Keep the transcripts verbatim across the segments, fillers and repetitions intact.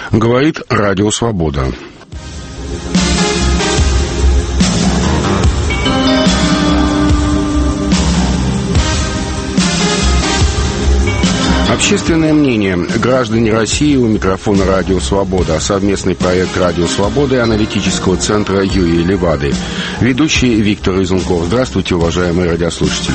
Говорит Радио Свобода. Общественное мнение. Граждане России, у микрофона Радио Свобода. Совместный проект Радио Свобода и аналитического центра Юрия Левады. Ведущий Виктор Изунков. Здравствуйте, уважаемые радиослушатели.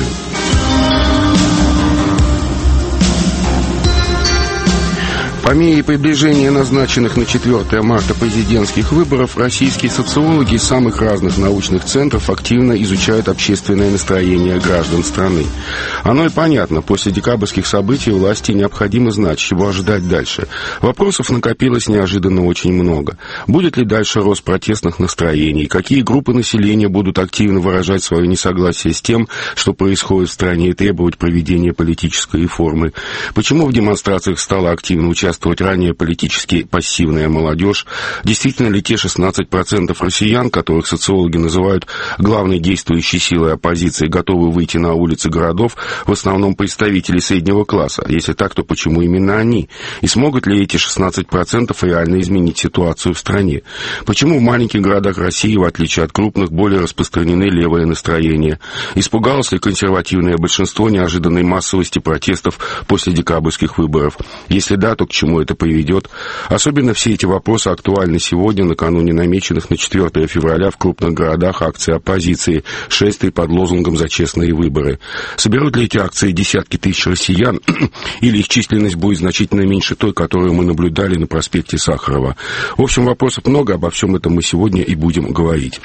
По мере приближения назначенных на четвёртое марта президентских выборов, российские социологи из самых разных научных центров активно изучают общественное настроение граждан страны. Оно и понятно, после декабрьских событий власти необходимо знать, чего ожидать дальше. Вопросов накопилось неожиданно очень много. Будет ли дальше рост протестных настроений? Какие группы населения будут активно выражать свое несогласие с тем, что происходит в стране, и требовать проведения политической реформы? Почему в демонстрациях стала активно участвовать ранее политически пассивная молодежь? Действительно ли те шестнадцать процентов россиян, которых социологи называют главной действующей силой оппозиции, готовы выйти на улицы городов, в основном представители среднего класса? Если так, то почему именно они? И смогут ли эти шестнадцать процентов реально изменить ситуацию в стране? Почему в маленьких городах России, в отличие от крупных, более распространены левые настроения? Испугалось ли консервативное большинство неожиданной массовости протестов после декабрьских выборов? Если да, то к чему это приведет? Особенно все эти вопросы актуальны сегодня, накануне намеченных на четвёртое февраля в крупных городах акций оппозиции, шествий под лозунгом «За честные выборы». Соберут ли эти акции десятки тысяч россиян, или их численность будет значительно меньше той, которую мы наблюдали на проспекте Сахарова? В общем, вопросов много, обо всем этом мы сегодня и будем говорить.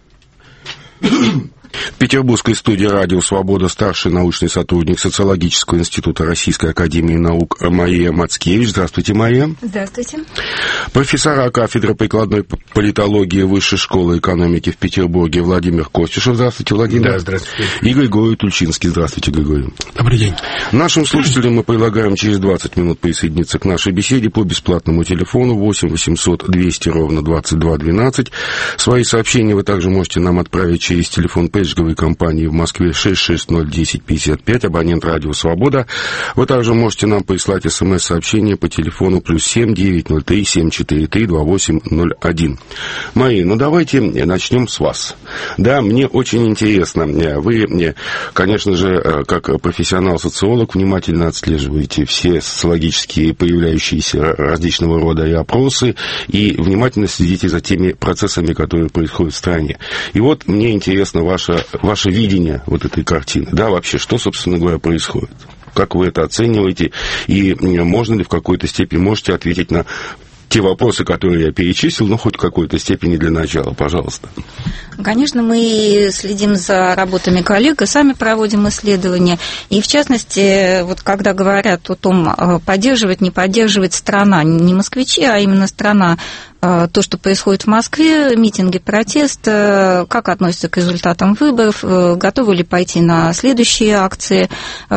В петербургской студии «Радио Свобода» старший научный сотрудник Социологического института Российской академии наук Мария Мацкевич. Здравствуйте, Мария. Здравствуйте. Профессора кафедры прикладной политологии Высшей школы экономики в Петербурге Владимир Костюшев. Здравствуйте, Владимир. Да, здравствуйте. И Григорий Тульчинский. Здравствуйте, Григорий. Добрый день. Нашим слушателям мы предлагаем через двадцать минут присоединиться к нашей беседе по бесплатному телефону восемь восемьсот двести ровно двадцать два двенадцать. Свои сообщения вы также можете нам отправить через телефон пейджговой компании в Москве шесть шесть ноль десять пятьдесят пять, абонент Радио Свобода. Вы также можете нам прислать смс-сообщение по телефону плюс семь девятьсот три семь четыре три два восемь ноль один. Мария, ну давайте начнем с вас. Да, мне очень интересно. Вы, конечно же, как профессионал-социолог, внимательно отслеживаете все социологические появляющиеся различного рода и опросы, и внимательно следите за теми процессами, которые происходят в стране. И вот мне интересно ваше, ваше видение вот этой картины. Да, вообще, что, собственно говоря, происходит? Как вы это оцениваете? И можно ли в какой-то степени, можете ответить на те вопросы, которые я перечислил, ну, хоть в какой-то степени для начала, пожалуйста. Конечно, мы следим за работами коллег и сами проводим исследования. И, в частности, вот когда говорят о том, поддерживать, не поддерживать страна, не москвичи, а именно страна, то, что происходит в Москве, митинги, протест, как относятся к результатам выборов, готовы ли пойти на следующие акции.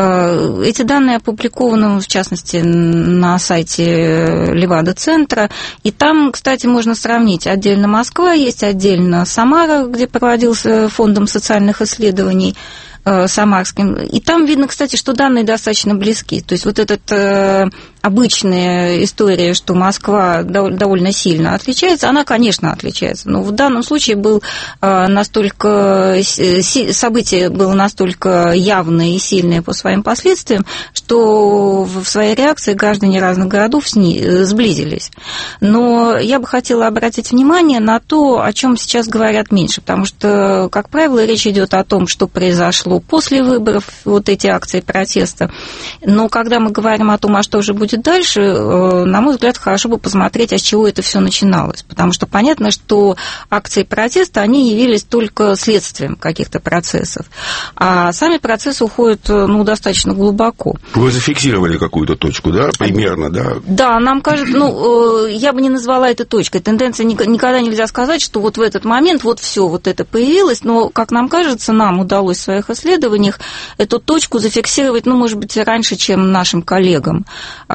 Эти данные опубликованы, в частности, на сайте Левада-центра. И там, кстати, можно сравнить. Отдельно Москва есть, отдельно Самара, где проводился фондом социальных исследований самарским. И там видно, кстати, что данные достаточно близки. То есть вот эта обычная история, что Москва довольно сильно отличается, она, конечно, отличается. Но в данном случае был настолько, событие было настолько явное и сильное по своим последствиям, что в своей реакции граждане разных городов сблизились. Но я бы хотела обратить внимание на то, о чем сейчас говорят меньше, потому что, как правило, речь идет о том, что произошло после выборов, вот эти акции протеста. Но когда мы говорим о том, а что же будет дальше, на мой взгляд, хорошо бы посмотреть, а с чего это все начиналось. Потому что понятно, что акции протеста, они явились только следствием каких-то процессов. А сами процессы уходят, ну, достаточно глубоко. Вы зафиксировали какую-то точку, да, примерно, да? Да, нам кажется, ну, я бы не назвала это точкой. Тенденция никогда нельзя сказать, что вот в этот момент вот все вот это появилось, но, как нам кажется, нам удалось в своих исследованиях эту точку зафиксировать, ну, может быть, раньше, чем нашим коллегам.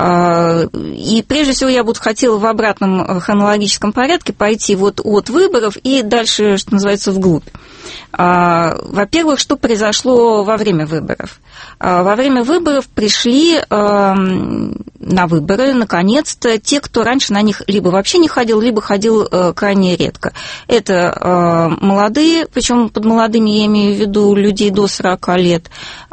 И прежде всего я бы хотела в обратном хронологическом порядке пойти вот от выборов и дальше, что называется, вглубь. Во-первых, что произошло во время выборов? Во время выборов пришли на выборы, наконец-то, те, кто раньше на них либо вообще не ходил, либо ходил крайне редко. Это молодые, причем под молодыми я имею в виду людей до сорока лет,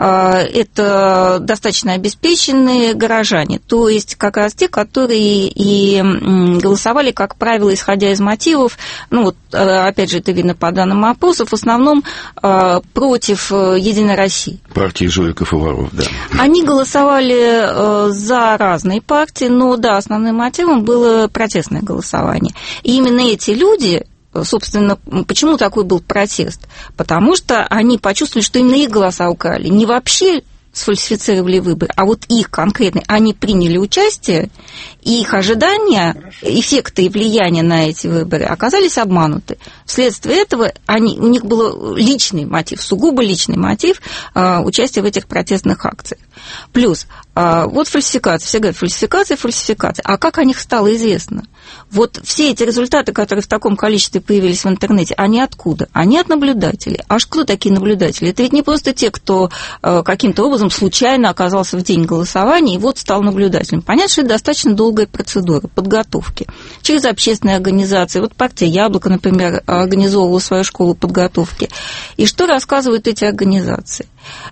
это достаточно обеспеченные горожане, то есть как раз те, которые и голосовали, как правило, исходя из мотивов, ну вот, опять же, это видно по данным опросов, в основном против «Единой России». Партии жуликов и воров, да. Они голосовали за разные партии, но, да, основным мотивом было протестное голосование. И именно эти люди, собственно, почему такой был протест? Потому что они почувствовали, что именно их голоса украли. Не вообще сфальсифицировали выборы, а вот их конкретные, они приняли участие, и их ожидания, эффекты и влияния на эти выборы оказались обмануты. Вследствие этого они, у них был личный мотив, сугубо личный мотив э, участия в этих протестных акциях. Плюс, э, вот фальсификация, все говорят, фальсификация, фальсификация. А как о них стало известно? Вот все эти результаты, которые в таком количестве появились в интернете, они откуда? Они от наблюдателей. А кто такие наблюдатели? Это ведь не просто те, кто э, каким-то образом случайно оказался в день голосования и вот стал наблюдателем. Понятно, что это достаточно долгая процедура подготовки. Через общественные организации. Вот партия «Яблоко», например, организовывала свою школу подготовки. И что рассказывают эти организации?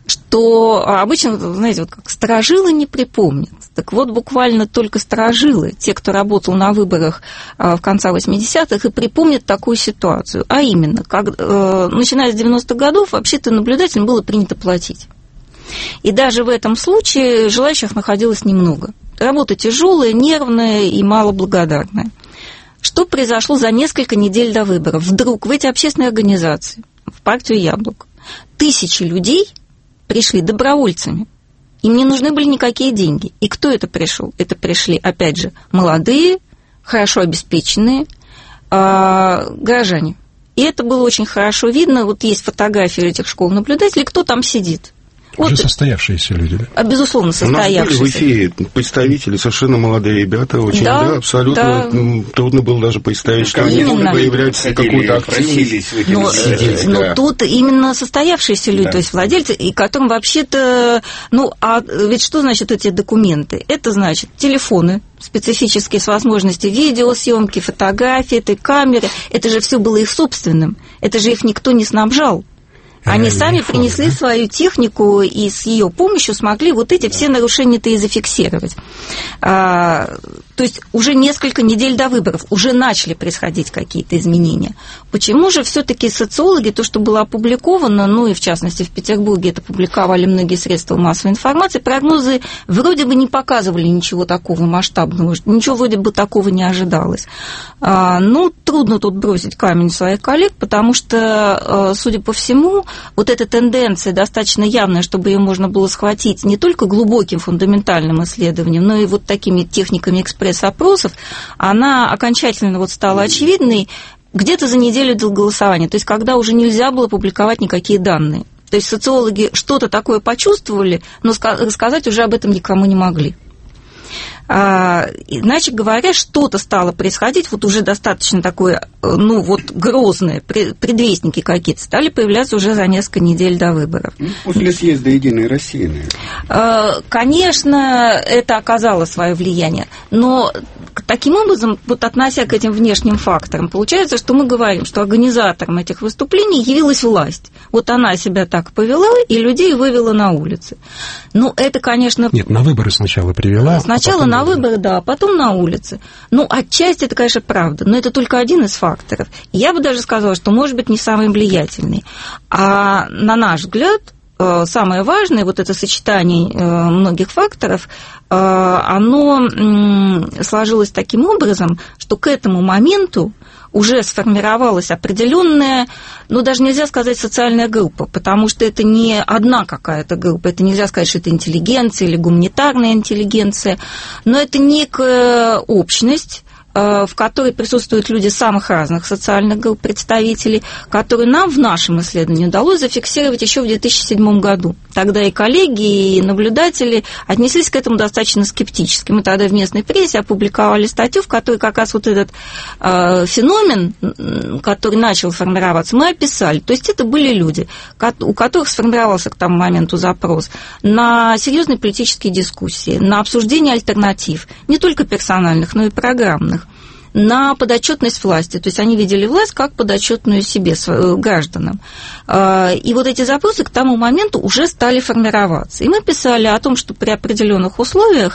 Что обычно, знаете, вот как сторожилы не припомнят. Так вот, буквально только сторожилы, те, кто работал на выборах в конце восьмидесятых, и припомнят такую ситуацию. А именно, как, начиная с девяностых годов, вообще-то наблюдателям было принято платить. И даже в этом случае желающих находилось немного. Работа тяжелая, нервная и малоблагодарная. Что произошло за несколько недель до выборов? Вдруг в эти общественные организации, в партию «Яблоко», тысячи людей пришли добровольцами. Им не нужны были никакие деньги. И кто это пришел? Это пришли, опять же, молодые, хорошо обеспеченные э, горожане. И это было очень хорошо видно. Вот есть фотографии этих школ-наблюдателей, кто там сидит. Уже вот, состоявшиеся люди, да? Безусловно, состоявшиеся. У нас были в эфире представители, совершенно молодые ребята, очень, да, да абсолютно да. Трудно было даже представить, что они могут проявлять какую-то активность. Но, сидеть, но да. Тут именно состоявшиеся люди, да. То есть владельцы, и которым вообще-то, ну, а ведь что значит эти документы? Это значит телефоны специфические с возможностью видеосъемки, фотографии, этой камеры. Это же все было их собственным. Это же их никто не снабжал. Они сами принесли да? свою технику и с ее помощью смогли вот эти все нарушения-то и зафиксировать. А, то есть уже несколько недель до выборов уже начали происходить какие-то изменения. Почему же все-таки социологи, то, что было опубликовано, ну и в частности в Петербурге это публиковали многие средства массовой информации, прогнозы вроде бы не показывали ничего такого масштабного, ничего вроде бы такого не ожидалось. А, ну, трудно тут бросить камень в своих коллег, потому что, судя по всему, вот эта тенденция достаточно явная, чтобы ее можно было схватить не только глубоким фундаментальным исследованием, но и вот такими техниками экспресс-опросов, она окончательно вот стала очевидной где-то за неделю до голосования, то есть когда уже нельзя было публиковать никакие данные. То есть социологи что-то такое почувствовали, но рассказать уже об этом никому не могли. Иначе говоря, что-то стало происходить, вот уже достаточно такое, ну вот грозное, предвестники какие-то стали появляться уже за несколько недель до выборов. После съезда «Единой России», наверное. Конечно, это оказало свое влияние, но таким образом, вот относя к этим внешним факторам, получается, что мы говорим, что организатором этих выступлений явилась власть. Вот она себя так повела и людей вывела на улицы. Ну, это, конечно... Нет, на выборы сначала привела. Сначала а на выборы, да, а потом на улице. Ну, отчасти это, конечно, правда, но это только один из факторов. Я бы даже сказала, что, может быть, не самый влиятельный. А на наш взгляд, самое важное, вот это сочетание многих факторов, оно сложилось таким образом, что к этому моменту уже сформировалась определенная, ну, даже нельзя сказать социальная группа, потому что это не одна какая-то группа, это нельзя сказать, что это интеллигенция или гуманитарная интеллигенция, но это некая общность, в которой присутствуют люди самых разных социальных групп представителей, которые нам в нашем исследовании удалось зафиксировать еще в две тысячи седьмом году. Тогда и коллеги, и наблюдатели отнеслись к этому достаточно скептически. Мы тогда в местной прессе опубликовали статью, в которой как раз вот этот э, феномен, который начал формироваться, мы описали. То есть это были люди, у которых сформировался к тому моменту запрос на серьезные политические дискуссии, на обсуждение альтернатив, не только персональных, но и программных, на подотчетность власти. То есть они видели власть как подотчетную себе, гражданам. И вот эти запросы к тому моменту уже стали формироваться. И мы писали о том, что при определенных условиях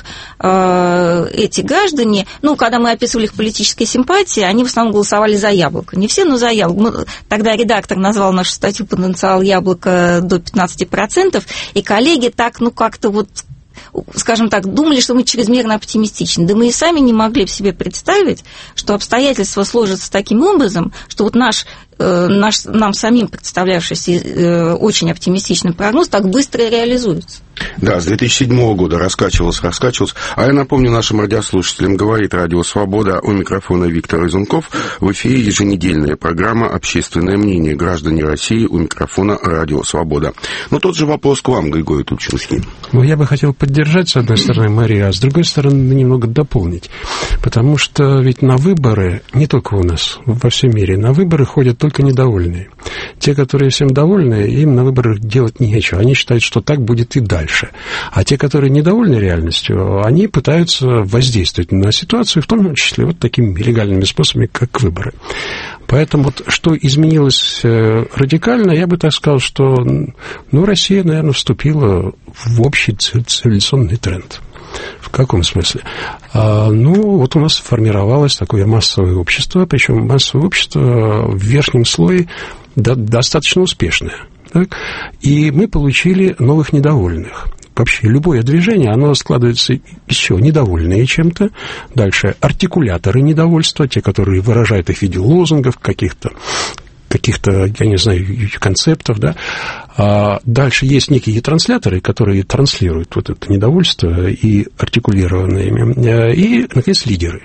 эти граждане, ну, когда мы описывали их политические симпатии, они в основном голосовали за Яблоко. Не все, но за Яблоко. Тогда редактор назвал нашу статью «Потенциал Яблока» до пятнадцати процентов, и коллеги так, ну, как-то вот, скажем так, думали, что мы чрезмерно оптимистичны. Да мы и сами не могли в себе представить, что обстоятельства сложатся таким образом, что вот наш, наш нам самим представлявшийся очень оптимистичный прогноз так быстро реализуется. Да, с две тысячи седьмого года раскачивался, раскачивался. А я напомню нашим радиослушателям, говорит Радио Свобода, у микрофона Виктор Изунков. В эфире еженедельная программа «Общественное мнение. Граждане России», у микрофона Радио Свобода. Но тот же вопрос к вам, Григорий Тульчинский. Ну, я бы хотел поддержать, с одной стороны, Марию, а с другой стороны, немного дополнить. Потому что ведь на выборы, не только у нас, во всем мире, на выборы ходят только недовольные. Те, которые всем довольны, им на выборах делать нечего. Они считают, что так будет и дальше. А те, которые недовольны реальностью, они пытаются воздействовать на ситуацию, в том числе вот такими легальными способами, как выборы. Поэтому вот что изменилось радикально, я бы так сказал, что ну, Россия, наверное, вступила в общий цивилизационный тренд. В каком смысле? А, ну, вот у нас формировалось такое массовое общество, причем массовое общество в верхнем слое до, достаточно успешное. Так? И мы получили новых недовольных. Вообще, любое движение, оно складывается из чего? Недовольные чем-то. Дальше артикуляторы недовольства, те, которые выражают их в виде лозунгов, каких-то, каких-то, я не знаю, концептов, да. А дальше есть некие трансляторы, которые транслируют вот это недовольство и артикулированные ими. И, наконец, лидеры.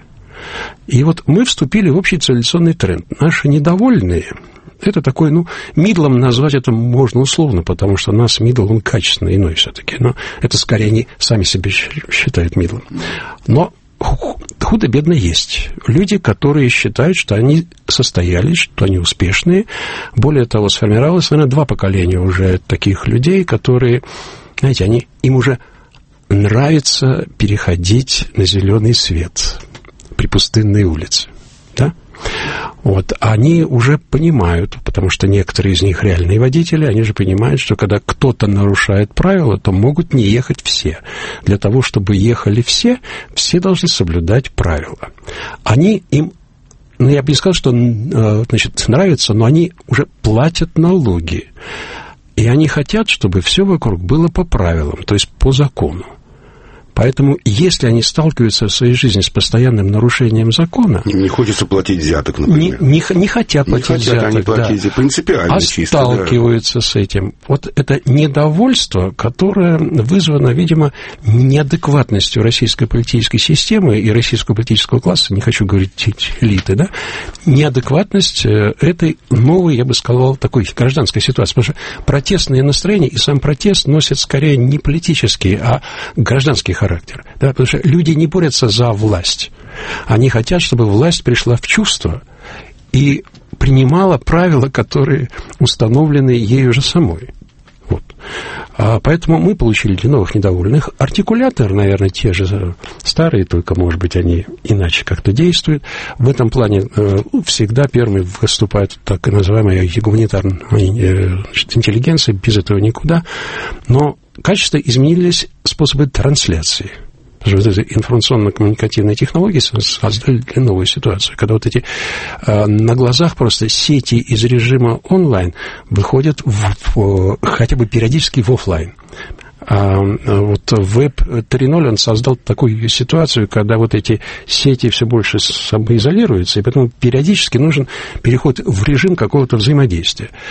И вот мы вступили в общий цивилизационный тренд. Наши недовольные... Это такой, ну, мидлом назвать это можно условно, потому что у нас мидл, он качественно иной все-таки. Но это скорее они сами себя считают мидлом. Но худо-бедно есть люди, которые считают, что они состоялись, что они успешные. Более того, сформировалось, наверное, два поколения уже таких людей, которые, знаете, они, им уже нравится переходить на зеленый свет при пустынной улице. Да? Вот, они уже понимают, потому что некоторые из них реальные водители, они же понимают, что когда кто-то нарушает правила, то могут не ехать все. Для того, чтобы ехали все, все должны соблюдать правила. Они им, ну, я бы не сказал, что, значит, нравится, но они уже платят налоги. И они хотят, чтобы все вокруг было по правилам, то есть по закону. Поэтому, если они сталкиваются в своей жизни с постоянным нарушением закона... Им не хочется платить взяток, например. Не, не, не хотят платить не хотят взяток, они платить, да. Принципиально а чисто. Сталкиваются да. с этим. Вот это недовольство, которое вызвано, видимо, неадекватностью российской политической системы и российского политического класса, не хочу говорить элиты, да, неадекватность этой новой, я бы сказал, такой гражданской ситуации. Потому что протестные настроения и сам протест носят скорее не политический, а гражданский характер. Да, потому что люди не борются за власть. Они хотят, чтобы власть пришла в чувство и принимала правила, которые установлены ею же самой. Вот. А поэтому мы получили новых недовольных. Артикуляторы, наверное, те же старые, только, может быть, они иначе как-то действуют. В этом плане всегда первыми выступает так называемая гуманитарная интеллигенция, без этого никуда. Но качественно изменились способы трансляции. Вот эти информационно-коммуникативные технологии создали новую ситуацию, когда вот эти э, на глазах просто сети из режима онлайн выходят в, в, хотя бы периодически в офлайн. А вот веб три ноль он создал такую ситуацию, когда вот эти сети все больше самоизолируются, и поэтому периодически нужен переход в режим какого-то взаимодействия.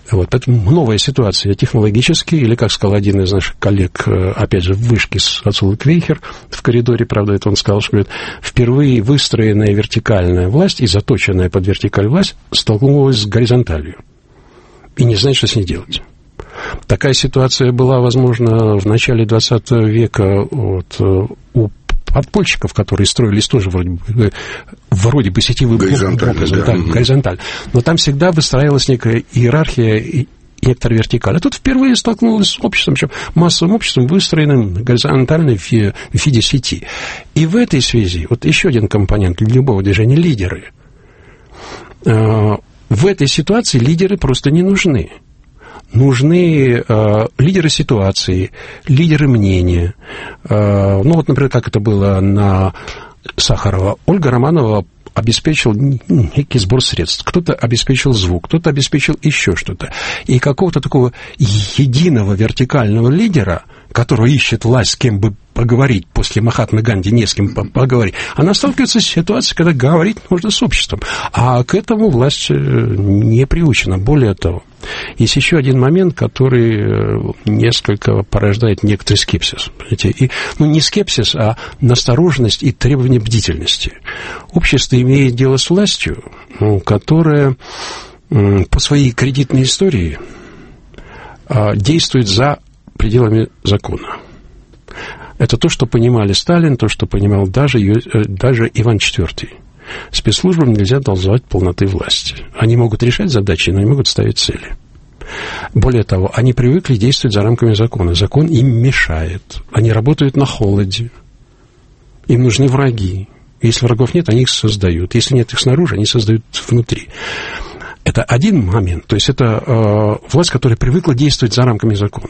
Вот, поэтому новая ситуация технологически, или, как сказал один из наших коллег, опять же, в вышке с отцом Квейхер, в коридоре, правда, это он сказал, что говорит, впервые выстроенная вертикальная власть и заточенная под вертикаль власть столкнулась с горизонталью и не знает, что с ней делать. Такая ситуация была, возможно, в начале двадцатого века вот, у подпольщиков, которые строились тоже вроде бы, вроде бы сетевым образом, да, да. горизонталь. Но там всегда выстраивалась некая иерархия и некоторая вертикаль. А тут впервые столкнулась с обществом, причем массовым обществом, выстроенным горизонтально в виде сети. И в этой связи, вот еще один компонент любого движения – лидеры. В этой ситуации лидеры просто не нужны. Нужны э, лидеры ситуации, лидеры мнения. Э, ну, вот, например, как это было на Сахарова. Ольга Романова обеспечил некий сбор средств. Кто-то обеспечил звук, кто-то обеспечил еще что-то. И какого-то такого единого вертикального лидера, который ищет власть, с кем бы поговорить после Махатмы Ганди, не с кем поговорить, она сталкивается с ситуацией, когда говорить нужно с обществом. А к этому власть не приучена. Более того, есть еще один момент, который несколько порождает некоторый скепсис. И, ну, не скепсис, а настороженность и требование бдительности. Общество имеет дело с властью, которая по своей кредитной истории действует за пределами закона. Это то, что понимали Сталин, то, что понимал даже, даже Иван четвёртый. Спецслужбам нельзя должать полноты власти. Они могут решать задачи, но не могут ставить цели. Более того, они привыкли действовать за рамками закона. Закон им мешает. Они работают на холоде. Им нужны враги. Если врагов нет, они их создают. Если нет их снаружи, они создают внутри. Это один момент. То есть это э, власть, которая привыкла действовать за рамками закона.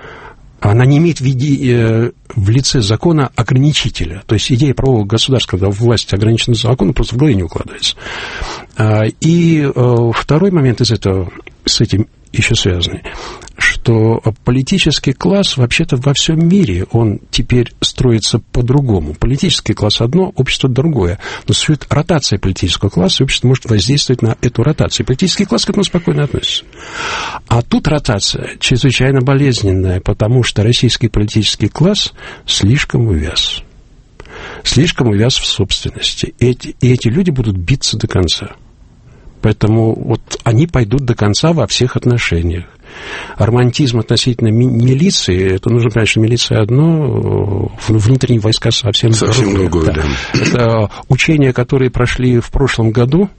Она не имеет в, виде, э, в лице закона ограничителя. То есть идея правового государства, когда власть ограничена законом, просто в голове не укладывается. А, и э, второй момент из этого, с этим еще связанный, что политический класс вообще-то во всем мире, он теперь строится по-другому. Политический класс одно, общество другое. Но существует ротация политического класса, и общество может воздействовать на эту ротацию. Политический класс к этому спокойно относится. А тут ротация чрезвычайно болезненная, потому что российский политический класс слишком увяз. Слишком увяз в собственности. И эти, и эти люди будут биться до конца. Поэтому вот они пойдут до конца во всех отношениях. Романтизм относительно ми- милиции, это нужно понять, что милиция одно, внутренние войска совсем, совсем другое. Да. Да. Это учения, которые прошли в прошлом году,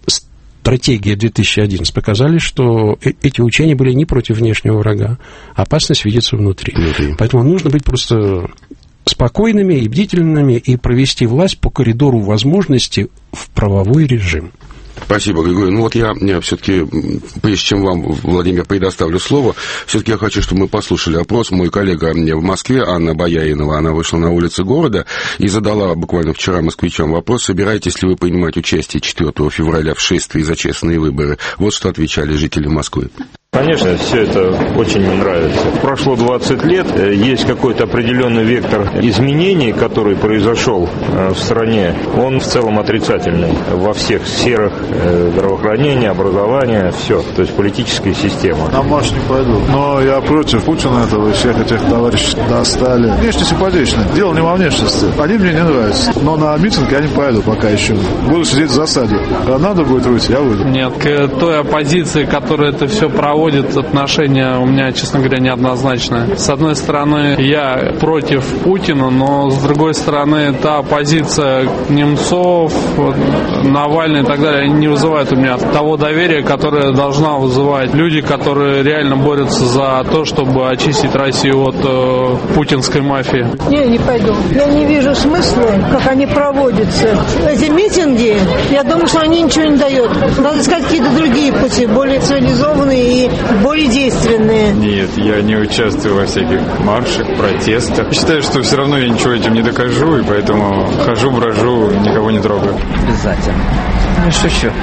стратегия две тысячи одиннадцать, показали, что эти учения были не против внешнего врага, опасность видится внутри. внутри. Поэтому нужно быть просто спокойными и бдительными и провести власть по коридору возможностей в правовой режим. Спасибо, Григорий. Ну вот я, я все-таки, прежде чем вам, Владимир, предоставлю слово, все-таки я хочу, чтобы мы послушали опрос. Мой коллега в Москве, Анна Бояринова, она вышла на улицы города и задала буквально вчера москвичам вопрос, собираетесь ли вы принимать участие четвёртого февраля в шествии за честные выборы. Вот что отвечали жители Москвы. Конечно, все это очень мне нравится. Прошло двадцать лет, есть какой-то определенный вектор изменений, который произошел в стране. Он в целом отрицательный во всех сферах: здравоохранения, образования, все. То есть политическая система. На марш не пойду. Но я против Путина этого и всех этих товарищей достали. Внешне симпатичны. Дело не во внешности. Они мне не нравятся. Но на митинг я не пойду пока еще. Буду сидеть в засаде. Когда надо будет выйти, я выйду. Нет, к той оппозиции, которая это все проводит, отношение у меня, честно говоря, неоднозначное. С одной стороны, я против Путина, но с другой стороны, та оппозиция Немцов, Навальный и так далее, они не вызывают у меня того доверия, которое должна вызывать люди, которые реально борются за то, чтобы очистить Россию от э, путинской мафии. Не, не пойду. Я не вижу смысла, как они проводятся. Эти митинги, я думаю, что они ничего не дают. Надо искать какие-то другие пути, более цивилизованные и более действенные. Нет, я не участвую во всяких маршах, протестах. Считаю, что все равно я ничего этим не докажу, и поэтому хожу, брожу, никого никого не трогаю. Обязательно. Не шучу.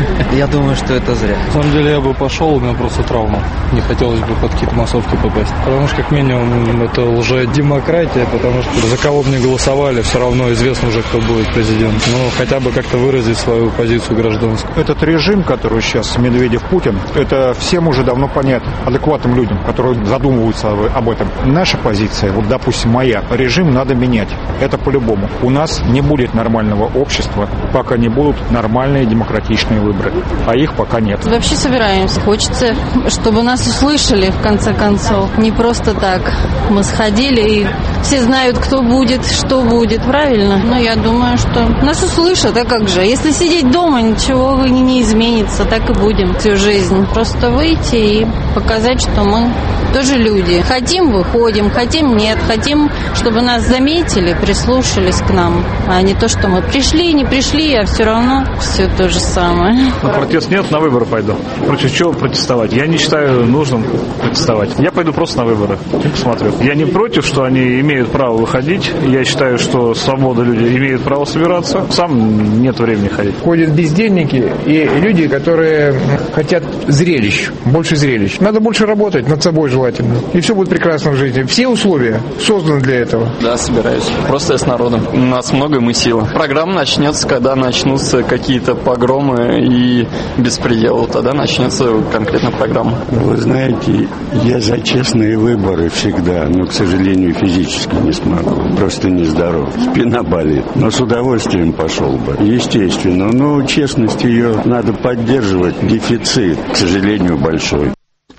Я думаю, что это зря. На самом деле я бы пошел, у меня просто травма. Не хотелось бы под какие-то массовки попасть. Потому что, как минимум, это лжедемократия, потому что за кого бы ни голосовали, все равно известно уже, кто будет президент. Но хотя бы как-то выразить свою позицию гражданскую. Этот режим, который сейчас Медведев-Путин, это всем уже давно понятно. Адекватным людям, которые задумываются об этом. Наша позиция, вот, допустим, моя, режим надо менять. Это по-любому. У нас не будет нормального общества, пока не будут нормальные демократичные выборы. А их пока нет. Вообще собираемся. Хочется, чтобы нас услышали, в конце концов. Не просто так. Мы сходили, и все знают, кто будет, что будет. Правильно? Но я думаю, что нас услышат. А как же? Если сидеть дома, ничего не, не изменится. Так и будем всю жизнь. Просто выйти и показать, что мы тоже люди. Хотим — выходим, хотим — нет. Хотим, чтобы нас заметили, прислушались к нам. А не то, что мы пришли, не пришли, а все равно все то же самое. На протест нет, на выборы пойду. Против чего протестовать? Я не считаю нужным протестовать. Я пойду просто на выборы и посмотрю. Я не против, что они имеют право выходить. Я считаю, что свобода, люди имеют право собираться. Сам нет времени ходить. Ходят бездельники и люди, которые хотят зрелищ, больше зрелищ. Надо больше работать над собой желательно. И все будет прекрасно в жизни. Все условия созданы для этого. Да, собираюсь. Просто я с народом. У нас много, мы сила. Программа начнется, когда начнутся какие-то погромы и беспредел. Тогда начнется конкретно программа. Вы знаете, я за честные выборы всегда, но, к сожалению, физически не смогу. Просто нездоров. Спина болит. Но с удовольствием пошел бы. Естественно. Но честность ее надо поддерживать. Дефицит, к сожалению, большой.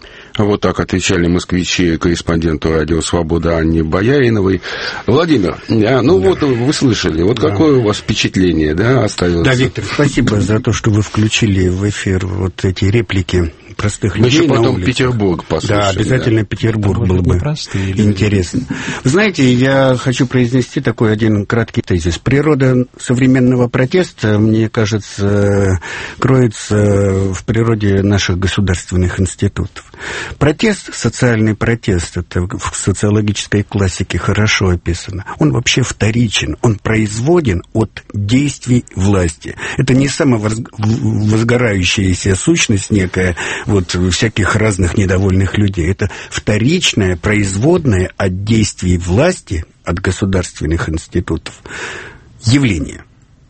Вот так отвечали москвичи корреспонденту радио «Свобода» Анне Бояриновой. Владимир, а, ну да. вот вы слышали, вот да. какое у вас впечатление, да, оставилось? Да, Виктор, спасибо за то, что вы включили в эфир вот эти реплики простых Мы людей. Мы еще потом улице. Петербург послушаем. Да, обязательно да. Петербург Может, был бы интересно. Вы знаете, я хочу произнести такой один краткий тезис. Природа современного протеста, мне кажется, кроется в природе наших государственных институтов. Протест, социальный протест, это в социологической классике хорошо описано, он вообще вторичен, он производен от действий власти. Это не самовозгорающаяся сущность некая, вот всяких разных недовольных людей. Это вторичное, производное от действий власти, от государственных институтов явление.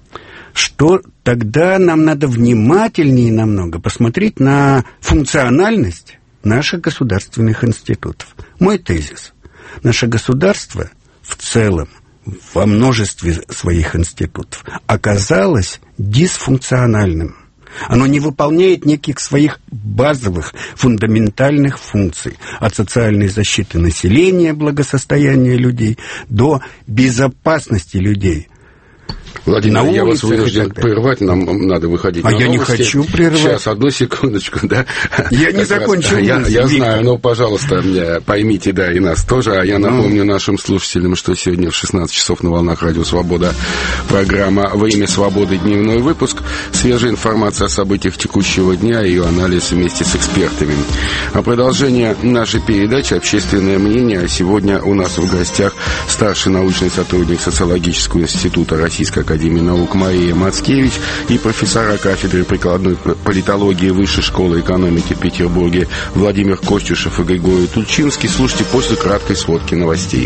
Что тогда нам надо внимательнее намного посмотреть на функциональность наших государственных институтов. Мой тезис. Наше государство в целом, во множестве своих институтов, оказалось дисфункциональным. Оно не выполняет неких своих базовых, фундаментальных функций. От социальной защиты населения, благосостояния людей, до безопасности людей. Владимир, я вас вынужден прервать, нам надо выходить а на я новости. Не хочу прервать. Сейчас, одну секундочку, да. Я не закончил. Я, я знаю, но, пожалуйста, поймите, да, и нас тоже. А я напомню нашим слушателям, что сегодня в шестнадцать часов на волнах Радио Свобода программа «Во имя свободы» дневной выпуск. Свежая информация о событиях текущего дня и ее анализ вместе с экспертами. А продолжение нашей передачи «Общественное мнение». А сегодня у нас в гостях старший научный сотрудник Социологического института Российской Академии наук Мария Мацкевич и профессора кафедры прикладной политологии Высшей школы экономики в Петербурге Владимир Костюшев и Григорий Тульчинский. Слушайте после краткой сводки новостей.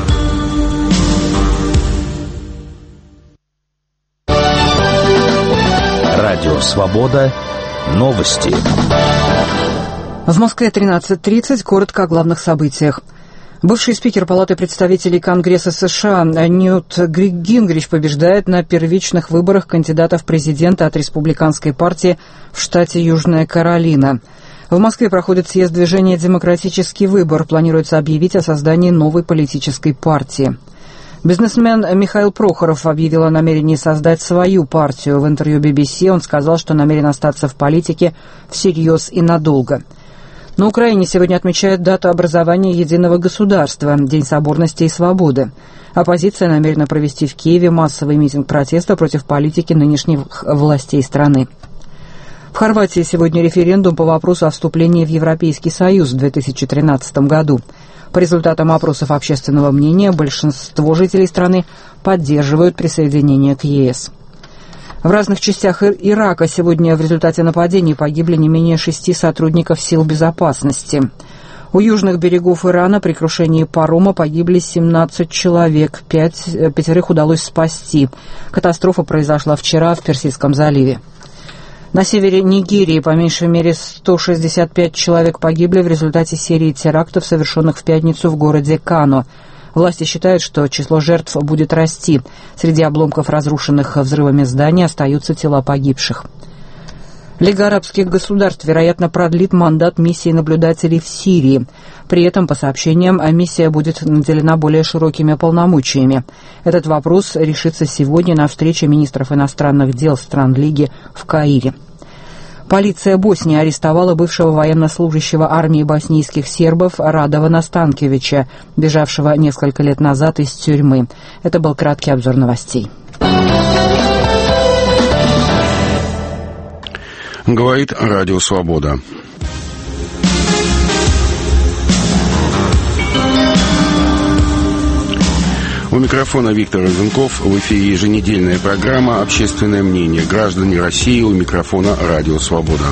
Радио «Свобода». Новости. В Москве тринадцать тридцать. Коротко о главных событиях. Бывший спикер Палаты представителей Конгресса США Ньют Гингрич побеждает на первичных выборах кандидата в президенты от республиканской партии в штате Южная Каролина. В Москве проходит съезд движения «Демократический выбор». Планируется объявить о создании новой политической партии. Бизнесмен Михаил Прохоров объявил о намерении создать свою партию. В интервью би би си он сказал, что намерен остаться в политике всерьез и надолго. На Украине сегодня отмечают дату образования единого государства, День соборности и свободы. Оппозиция намерена провести в Киеве массовый митинг протеста против политики нынешних властей страны. В Хорватии сегодня референдум по вопросу о вступлении в Европейский Союз в две тысячи тринадцатом году. По результатам опросов общественного мнения большинство жителей страны поддерживают присоединение к е эс. В разных частях Ирака сегодня в результате нападений погибли не менее шести сотрудников сил безопасности. У южных берегов Ирана при крушении парома погибли семнадцать человек, пять, пятерых удалось спасти. Катастрофа произошла вчера в Персидском заливе. На севере Нигерии по меньшей мере сто шестьдесят пять человек погибли в результате серии терактов, совершенных в пятницу в городе Кано. Власти считают, что число жертв будет расти. Среди обломков разрушенных взрывами зданий остаются тела погибших. Лига арабских государств, вероятно, продлит мандат миссии наблюдателей в Сирии. При этом, по сообщениям, миссия будет наделена более широкими полномочиями. Этот вопрос решится сегодня на встрече министров иностранных дел стран Лиги в Каире. Полиция Боснии арестовала бывшего военнослужащего армии боснийских сербов Радована Станкевича, бежавшего несколько лет назад из тюрьмы. Это был краткий обзор новостей. Говорит Радио Свобода. У микрофона Виктор Розенков. В эфире еженедельная программа «Общественное мнение». Граждане России, у микрофона Радио Свобода.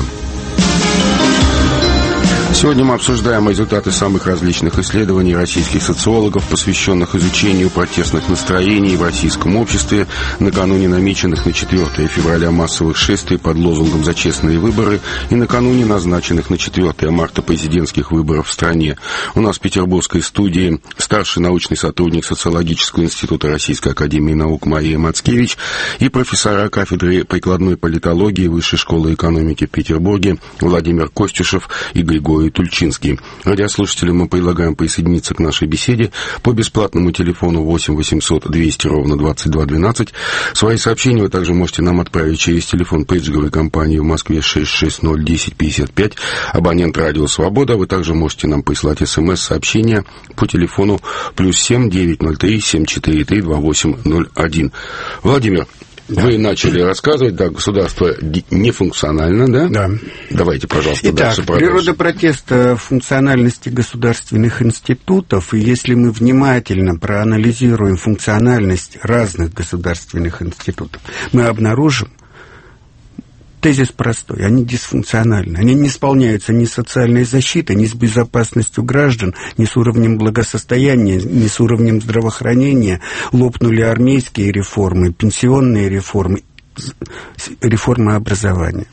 Сегодня мы обсуждаем результаты самых различных исследований российских социологов, посвященных изучению протестных настроений в российском обществе накануне намеченных на четвёртое февраля массовых шествий под лозунгом «За честные выборы» и накануне назначенных на четвёртое марта президентских выборов в стране. У нас в петербургской студии старший научный сотрудник Социологического института Российской академии наук Мария Мацкевич и профессора кафедры прикладной политологии Высшей школы экономики в Петербурге Владимир Костюшев и Григорий Тульчинский. Радиослушателям мы предлагаем присоединиться к нашей беседе по бесплатному телефону восемь восемьсот двести ровно двадцать два двенадцать. Свои сообщения вы также можете нам отправить через телефон пейджевой компании в Москве шесть шесть ноль десять пятьдесят пять, абонент Радио Свобода. Вы также можете нам прислать смс-сообщения по телефону плюс семь девятьсот три семь четыре три два восемь ноль один. Владимир, да. Вы начали рассказывать, да, государство нефункционально, да? Да. Давайте, пожалуйста, Итак, дальше продолжим. Природа протеста функциональности государственных институтов, и если мы внимательно проанализируем функциональность разных государственных институтов, мы обнаружим, тезис простой, они дисфункциональны, они не исполняются ни социальной защитой, ни с безопасностью граждан, ни с уровнем благосостояния, ни с уровнем здравоохранения. Лопнули армейские реформы, пенсионные реформы, реформы образования.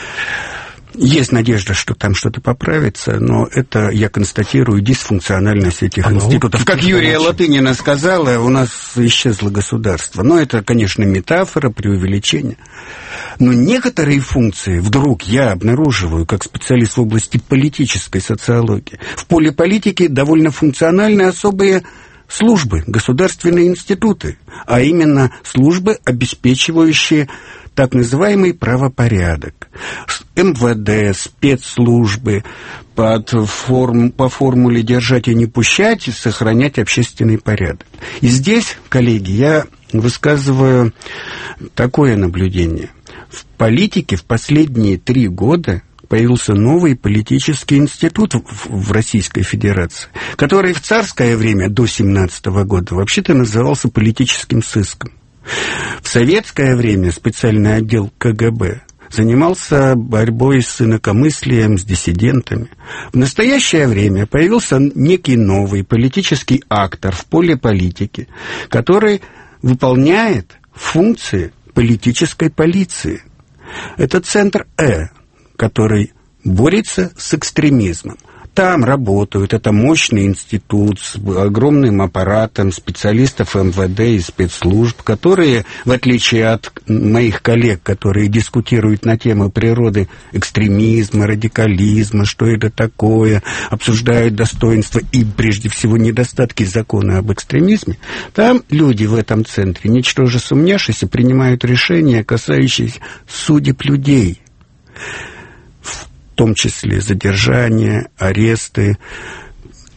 Есть надежда, что там что-то поправится, но это, я констатирую, дисфункциональность этих а институтов. Ну, как Юрия Латынина сказала, у нас исчезло государство. Но это, конечно, метафора, преувеличение. Но некоторые функции вдруг я обнаруживаю, как специалист в области политической социологии. В поле политики довольно функциональны особые службы, государственные институты, а именно службы, обеспечивающие так называемый правопорядок. эм вэ дэ, спецслужбы под форм, по формуле «держать и не пущать» и сохранять общественный порядок. И здесь, коллеги, я высказываю такое наблюдение. В политике в последние три года появился новый политический институт в Российской Федерации, который в царское время до семнадцатого года вообще-то назывался политическим сыском. В советское время специальный отдел ка гэ бэ занимался борьбой с инакомыслием, с диссидентами. В настоящее время появился некий новый политический актор в поле политики, который выполняет функции политической полиции. Это Центр Э, который борется с экстремизмом. Там работают, это мощный институт с огромным аппаратом специалистов эм вэ дэ и спецслужб, которые, в отличие от моих коллег, которые дискутируют на тему природы экстремизма, радикализма, что это такое, обсуждают достоинства и, прежде всего, недостатки закона об экстремизме, там люди в этом центре, ничтоже сумняшися, принимают решения, касающиеся судеб людей, в том числе задержания, аресты,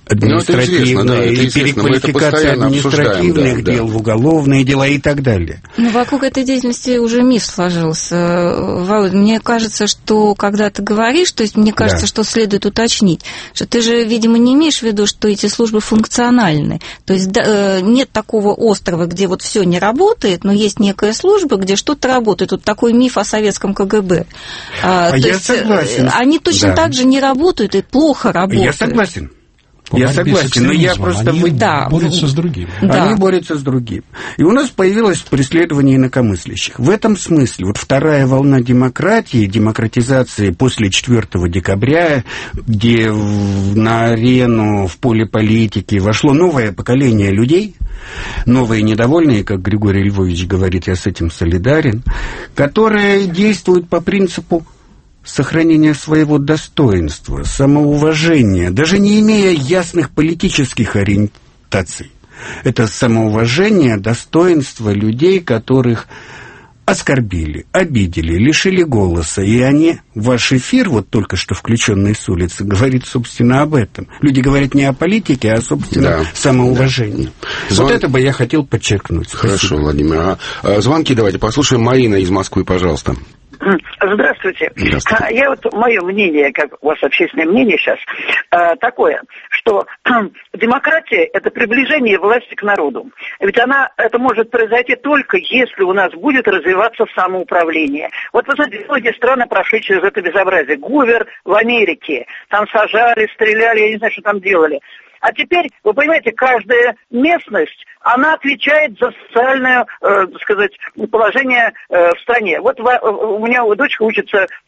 административные, ну, это и переквалификация административных да, дел да. в уголовные дела и так далее. Ну, вокруг этой деятельности уже миф сложился. Володя, мне кажется, что когда ты говоришь, то есть мне кажется, да. что следует уточнить, что ты же, видимо, не имеешь в виду, что эти службы функциональны. То есть да, нет такого острова, где вот все не работает, но есть некая служба, где что-то работает. Вот такой миф о советском ка гэ бэ. А, а то я есть согласен. Они точно да. так же не работают и плохо работают. Я согласен. По я согласен, но я просто... Они да. борются с другим. Да. Они борются с другим. И у нас появилось преследование инакомыслящих. В этом смысле вот вторая волна демократии, демократизации после четвёртого декабря, где на арену, в поле политики вошло новое поколение людей, новые недовольные, как Григорий Львович говорит, я с этим солидарен, которые действуют по принципу сохранение своего достоинства, самоуважения, даже не имея ясных политических ориентаций. Это самоуважение, достоинство людей, которых оскорбили, обидели, лишили голоса. И они, ваш эфир, вот только что включенный с улицы, говорит, собственно, об этом. Люди говорят не о политике, а, собственно, да. самоуважении. Да. Звон... Вот это бы я хотел подчеркнуть. Хорошо, Спасибо. Владимир. А звонки давайте послушаем. Марина из Москвы, пожалуйста. Здравствуйте. Здравствуйте. Я вот, мое мнение, как у вас общественное мнение сейчас, такое, что демократия – это приближение власти к народу. Ведь она, это может произойти только если у нас будет развиваться самоуправление. Вот вы знаете, многие страны прошли через это безобразие. Гувер в Америке, там сажали, стреляли, я не знаю, что там делали. А теперь, вы понимаете, каждая местность, она отвечает за социальное, э, так сказать, положение э, в стране. Вот в, у меня дочка учится э,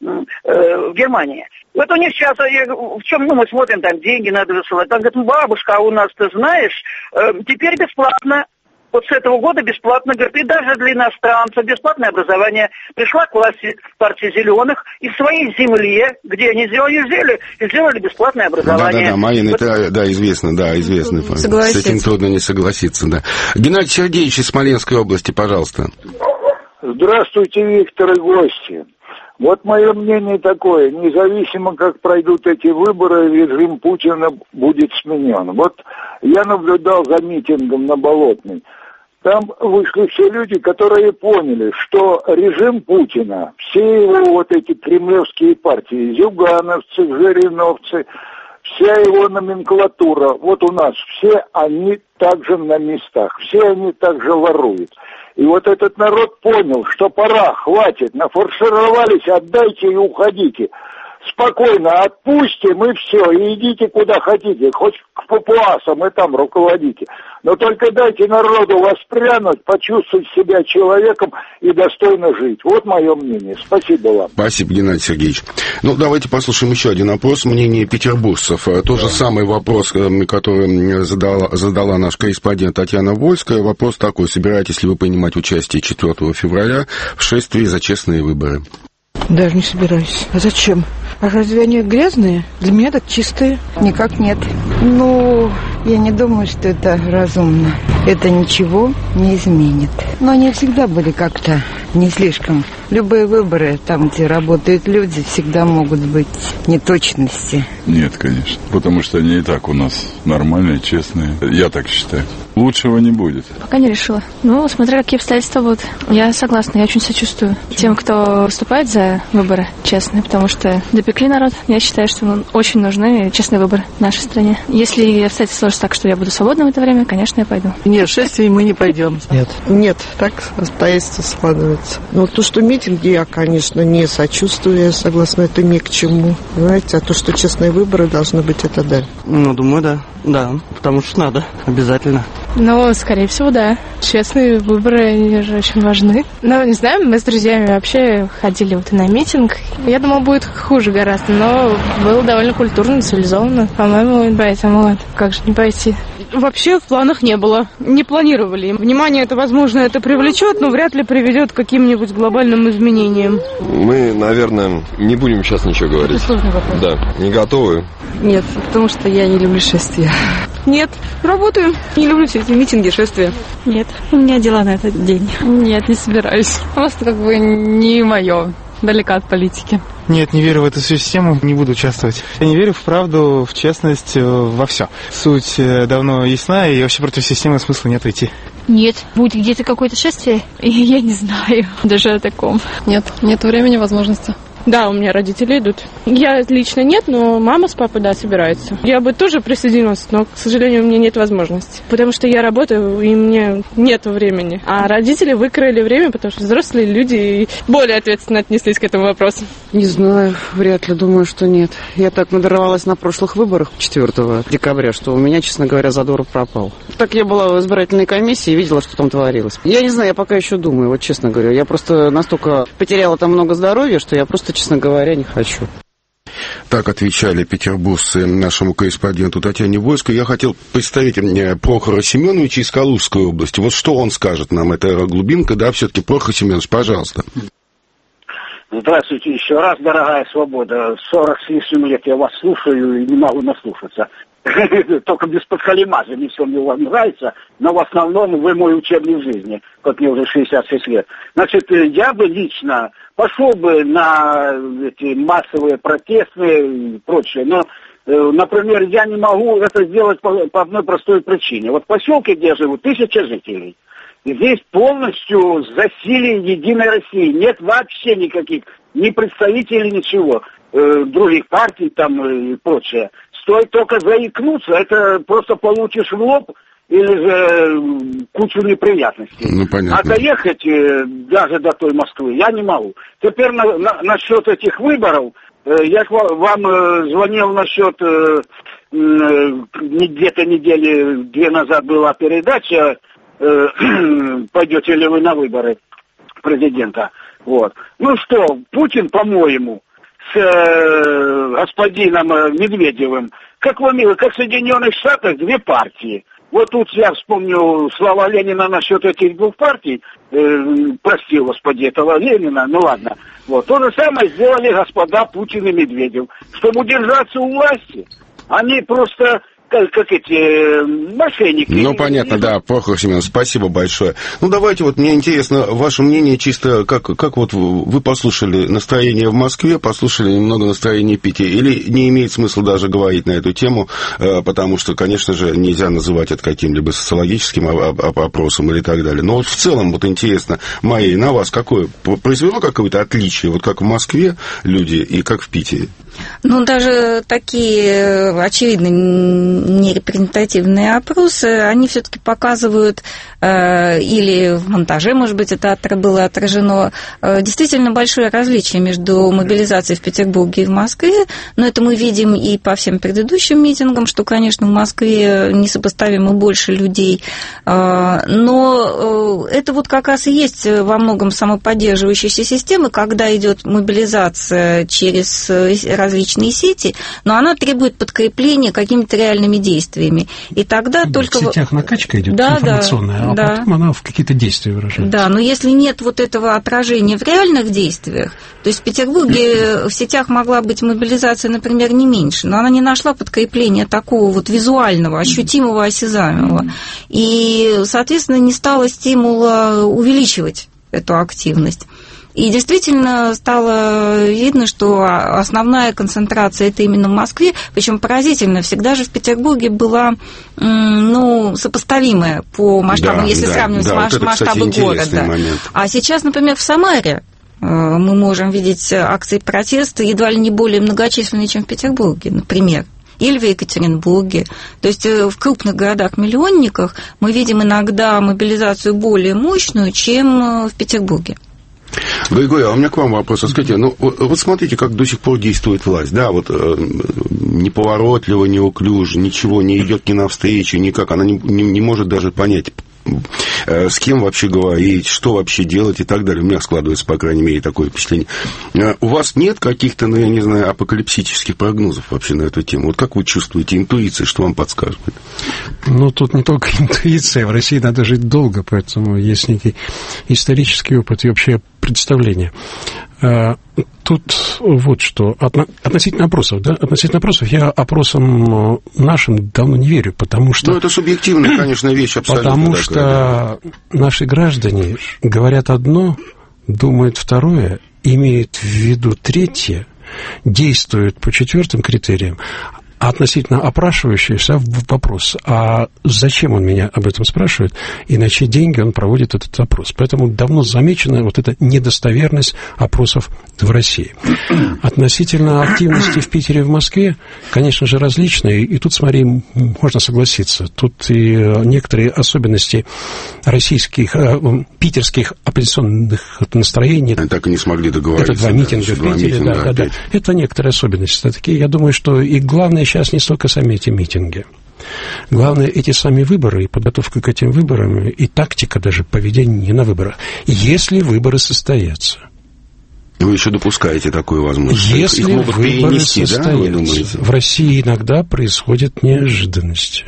в Германии. Вот у них сейчас, я, в чем ну, мы смотрим, там деньги надо высылать. Там говорят, бабушка, а у нас, ты знаешь, э, теперь бесплатно. Вот с этого года бесплатно, говорит, и даже для иностранцев бесплатное образование. Пришла к власти партия зеленых, и в своей земле, где они сделали землю, сделали бесплатное образование. Да-да-да, Марина, вот... это, да, известно, да, известно. С этим трудно не согласиться, да. Геннадий Сергеевич из Смоленской области, пожалуйста. Здравствуйте, Виктор и гости. Вот мое мнение такое, независимо как пройдут эти выборы, режим Путина будет сменен. Вот я наблюдал за митингом на Болотной. Там вышли все люди, которые поняли, что режим Путина, все его вот эти кремлевские партии, зюгановцы, жириновцы, вся его номенклатура, вот у нас все они также на местах, все они также воруют. И вот этот народ понял, что пора, хватит, нафаршировались, отдайте и уходите. Спокойно отпустим и все, и идите куда хотите, хоть к папуасам и там руководите. Но только дайте народу воспрянуть, почувствовать себя человеком и достойно жить. Вот мое мнение. Спасибо вам. Спасибо, Геннадий Сергеевич. Ну, давайте послушаем еще один опрос. Мнение петербуржцев. Да. Тот же самый вопрос, который задала, задала наш корреспондент Татьяна Вольская. Вопрос такой. Собираетесь ли вы принимать участие четвёртого февраля в шествии за честные выборы? Даже не собираюсь. А зачем? А разве они грязные? Для меня так чистые. Никак нет. Ну, я не думаю, что это разумно. Это ничего не изменит. Но они всегда были как-то не слишком. Любые выборы, там, где работают люди, всегда могут быть неточности. Нет, конечно. Потому что они и так у нас нормальные, честные. Я так считаю. Лучшего не будет. Пока не решила. Ну, смотря какие обстоятельства будут. Я согласна, я очень сочувствую тем, кто выступает за выборы честные, потому что допекли народ. Я считаю, что очень нужны честные выборы в нашей стране. Если обстоятельства сложатся так, что я буду свободна в это время, конечно, я пойду. Нет, в шествие мы не пойдем. Нет. Нет, так обстоятельства складываются. Но то, что митинги, я, конечно, не сочувствую, я согласна, это ни к чему. Понимаете, а то, что честные выборы должны быть, это да. Ну, думаю, да. Да, потому что надо, обязательно. Ну, скорее всего, да. Честные выборы, они же очень важны. Ну, не знаю, мы с друзьями вообще ходили вот и на митинг. Я думала, будет хуже гораздо, но было довольно культурно, цивилизованно. По-моему, поэтому вот, как же не пойти? Вообще в планах не было. Не планировали. Внимание это, возможно, это привлечет, но вряд ли приведет к каким-нибудь глобальным изменениям. Мы, наверное, не будем сейчас ничего говорить. Это сложный вопрос. Да. Не готовы? Нет, потому что я не люблю шествия. Нет, работаю. Не люблю все эти митинги, шествия. Нет, у меня дела на этот день. Нет, не собираюсь. Просто как бы не мое. далека от политики. Нет, не верю в эту систему, не буду участвовать. Я не верю в правду, в честность, во все. Суть давно ясна, и вообще против системы смысла нет идти. Нет. Будет где-то какое-то шествие? Я не знаю даже о таком. Нет, нет времени, возможности. Да, у меня родители идут. Я лично нет, но мама с папой, да, собираются. Я бы тоже присоединилась, но, к сожалению, у меня нет возможности. Потому что я работаю, и мне нет времени. А родители выкроили время, потому что взрослые люди более ответственно отнеслись к этому вопросу. Не знаю, вряд ли, думаю, что нет. Я так надорвалась на прошлых выборах четвёртого декабря, что у меня, честно говоря, задор пропал. Так я была в избирательной комиссии и видела, что там творилось. Я не знаю, я пока еще думаю, вот честно говоря. Я просто настолько потеряла там много здоровья, что я просто, честно говоря, не хочу. Так отвечали петербуржцы нашему корреспонденту Татьяне Войско. Я хотел представить Прохора Семеновича из Калужской области. Вот что он скажет нам, это глубинка, да, все-таки. Прохор Семенович, пожалуйста. Здравствуйте еще раз, дорогая свобода. сорок с лишним лет я вас слушаю и не могу наслушаться. Только без подхалимажа, не все мне вам нравится, но в основном вы мой учебник жизни, как мне уже шестьдесят шесть лет. Значит, я бы лично пошел бы на эти массовые протесты и прочее, но, например, я не могу это сделать по, по одной простой причине. Вот в поселке, где я живу, тысяча жителей. И здесь полностью засилие Единой России. Нет вообще никаких ни представителей, ничего, э, других партий там и прочее. Стоит только заикнуться, это просто получишь в лоб или же кучу неприятностей. Ну, понятно. А доехать э, даже до той Москвы я не могу. Теперь на, на, насчет этих выборов, э, я вам э, звонил насчет, э, э, где-то недели две назад была передача, э, пойдете ли вы на выборы президента. Вот. Ну что, Путин, по-моему, с э, господином Медведевым, как в Америке, как в Соединенных Штатах, две партии. Вот тут я вспомню слова Ленина насчет этих двух партий. Э, прости, господи, этого Ленина, ну ладно. Вот. То же самое сделали господа Путин и Медведев. Чтобы удержаться у власти, они просто... Как, как эти мошенники. Ну, понятно, да, Прохор Семенович, спасибо большое. Ну, давайте, вот мне интересно ваше мнение чисто, как, как вот вы послушали настроение в Москве, послушали немного настроения в Питере, или не имеет смысла даже говорить на эту тему, потому что, конечно же, нельзя называть это каким-либо социологическим опросом или так далее. Но вот в целом, вот интересно, Мария, на вас какое, произвело какое-то отличие, вот как в Москве люди и как в Питере? Ну, даже такие, очевидно, нерепрезентативные опросы, они все-таки показывают, э, или в монтаже, может быть, это было отражено, э, действительно большое различие между мобилизацией в Петербурге и в Москве, но это мы видим и по всем предыдущим митингам, что, конечно, в Москве несопоставимо больше людей, э, но э, это вот как раз и есть во многом самоподдерживающаяся система, когда идет мобилизация через различные сети, но она требует подкрепления какими-то реальными действиями. И тогда да, только... В сетях накачка идет да, информационная, да, а да. потом она в какие-то действия выражается. Да, но если нет вот этого отражения в реальных действиях, то есть в Петербурге в сетях могла быть мобилизация, например, не меньше, но она не нашла подкрепления такого вот визуального, ощутимого, осязаемого. И, соответственно, не стало стимула увеличивать эту активность. И действительно стало видно, что основная концентрация это именно в Москве, причем поразительно, всегда же в Петербурге была ну, сопоставимая по масштабам, да, если да, сравнивать да, масштабы вот это, кстати, города. Момент. А сейчас, например, в Самаре мы можем видеть акции протеста едва ли не более многочисленные, чем в Петербурге, например. Или в Екатеринбурге. То есть в крупных городах-миллионниках мы видим иногда мобилизацию более мощную, чем в Петербурге. Григорий, а у меня к вам вопрос. Скажите, ну, вот смотрите, как до сих пор действует власть, да, вот э, неповоротливо, неуклюже, ничего не идет ни навстречу, никак, она не, не, не может даже понять, э, с кем вообще говорить, что вообще делать и так далее. У меня складывается, по крайней мере, такое впечатление. Э, у вас нет каких-то, ну, я не знаю, апокалипсических прогнозов вообще на эту тему? Вот как вы чувствуете, интуиция, что вам подсказывает? Ну, тут не только интуиция, в России надо жить долго, поэтому есть некий исторический опыт и вообще представление. Тут вот что. Относительно опросов, да? Относительно опросов я опросам нашим давно не верю, потому что... Ну, это субъективная, конечно, вещь абсолютно. Потому такая, что да. Наши граждане говорят одно, думают второе, имеет в виду третье, действует по четвертым критериям. А относительно опрашивающийся вопрос, а зачем он меня об этом спрашивает, и на чьи деньги он проводит этот опрос. Поэтому давно замечена вот эта недостоверность опросов в России. Относительно активности в Питере и в Москве, конечно же, различные, и тут, смотри, можно согласиться. Тут и некоторые особенности российских, питерских оппозиционных настроений. Они так и не смогли договориться. Это два митинга в Питере, да, да, да. Это некоторые особенности такие. Я думаю, что и главное сейчас не столько сами эти митинги. Главное, эти сами выборы и подготовка к этим выборам, и тактика даже поведения на выборах. Если выборы состоятся. Вы еще допускаете такую возможность? Если их могут выборы перенести, состоятся. Да, вы думаете? В России иногда происходят неожиданности.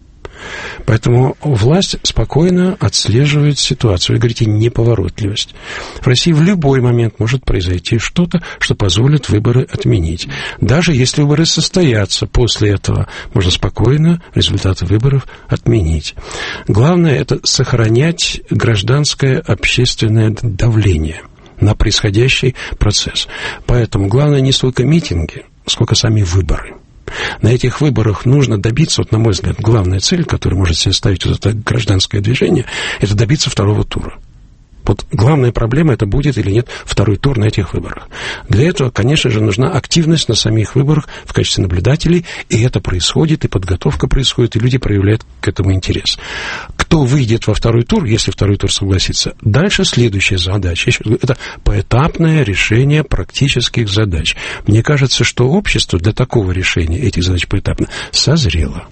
Поэтому власть спокойно отслеживает ситуацию. Вы говорите, неповоротливость. В России в любой момент может произойти что-то, что позволит выборы отменить. Даже если выборы состоятся, после этого можно спокойно результаты выборов отменить. Главное – это сохранять гражданское общественное давление на происходящий процесс. Поэтому главное не столько митинги, сколько сами выборы. На этих выборах нужно добиться, вот, на мой взгляд, главная цель, которую может себе ставить вот это гражданское движение, это добиться второго тура. Вот главная проблема, это будет или нет второй тур на этих выборах. Для этого, конечно же, нужна активность на самих выборах в качестве наблюдателей, и это происходит, и подготовка происходит, и люди проявляют к этому интерес. Кто выйдет во второй тур, если второй тур согласится, дальше следующая задача. Это поэтапное решение практических задач. Мне кажется, что общество для такого решения этих задач поэтапно созрело.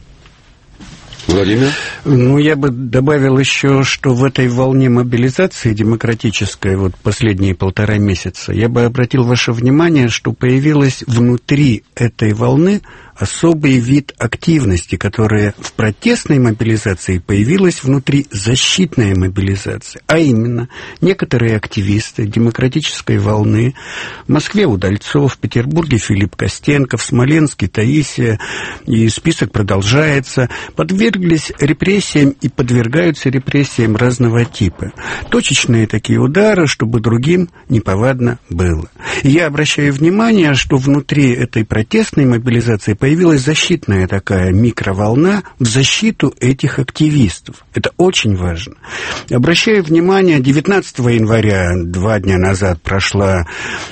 Владимир? Ну, я бы добавил еще, что в этой волне мобилизации демократической, вот последние полтора месяца, я бы обратил ваше внимание, что появилась внутри этой волны особый вид активности, которая в протестной мобилизации появилась внутри защитной мобилизации. А именно, некоторые активисты демократической волны в Москве Удальцов, в Петербурге Филипп Костенко, в Смоленске Таисия, и список продолжается, подверглись репрессиям и подвергаются репрессиям разного типа. Точечные такие удары, чтобы другим неповадно было. И я обращаю внимание, что внутри этой протестной мобилизации появилась защитная такая микроволна в защиту этих активистов. Это очень важно. Обращаю внимание, девятнадцатого января, два дня назад, прошло